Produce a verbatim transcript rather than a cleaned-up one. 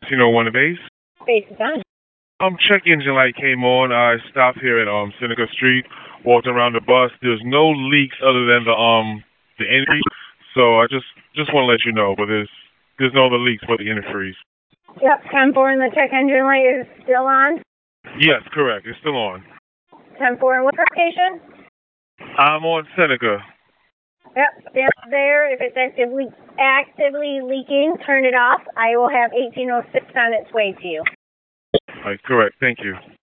You know, one of these. Base is on. Um, check engine light came on. I stopped here at um Seneca Street, walked around the bus. There's no leaks other than the um the antifreeze. So I just just want to let you know, but there's there's no other leaks but the antifreeze. Yep, ten four and the check engine light is still on. Yes, correct. It's still on. ten four and what location? I'm on Seneca. Yep, stand there. If it's actively actively leaking, turn it off. I will have eighteen oh six on its way to you. All right, correct. Thank you.